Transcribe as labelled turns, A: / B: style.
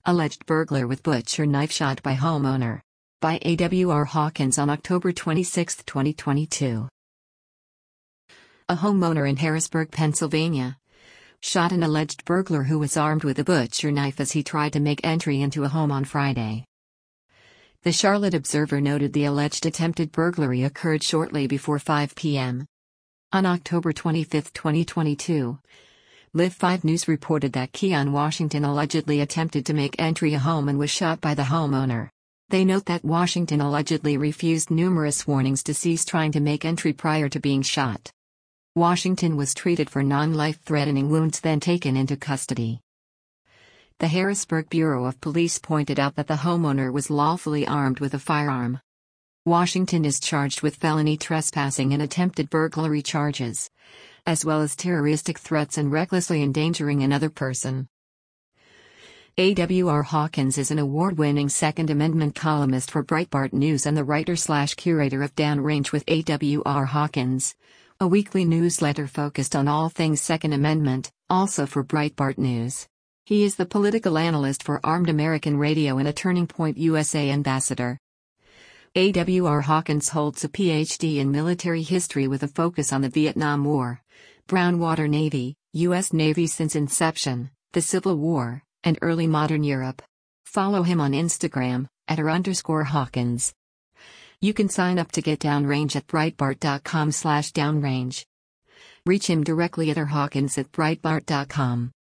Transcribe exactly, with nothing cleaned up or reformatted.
A: Alleged burglar with butcher knife shot by homeowner. By A W R Hawkins on October twenty-sixth, twenty twenty-two. A homeowner in Harrisburg, Pennsylvania, shot an alleged burglar who was armed with a butcher knife as he tried to make entry into a home on Friday. The Charlotte Observer noted the alleged attempted burglary occurred shortly before five p m On October twenty-fifth, twenty twenty-two, Live five News reported that Keon Washington allegedly attempted to make entry a home and was shot by the homeowner. They note that Washington allegedly refused numerous warnings to cease trying to make entry prior to being shot. Washington was treated for non-life-threatening wounds, then taken into custody. The Harrisburg Bureau of Police pointed out that the homeowner was lawfully armed with a firearm. Washington is charged with felony trespassing and attempted burglary charges, as well as terroristic threats and recklessly endangering another person. A W R Hawkins is an award-winning Second Amendment columnist for Breitbart News and the writer-slash-curator of Downrange with A W R Hawkins, a weekly newsletter focused on all things Second Amendment, also for Breitbart News. He is the political analyst for Armed American Radio and a Turning Point U S A ambassador. A W R Hawkins holds a P H D in military history with a focus on the Vietnam War, Brownwater Navy, U S Navy since inception, the Civil War, and early modern Europe. Follow him on Instagram, at r underscore Hawkins. You can sign up to get Downrange at breitbart dot com slash downrange. Reach him directly at r hawkins at breitbart dot com.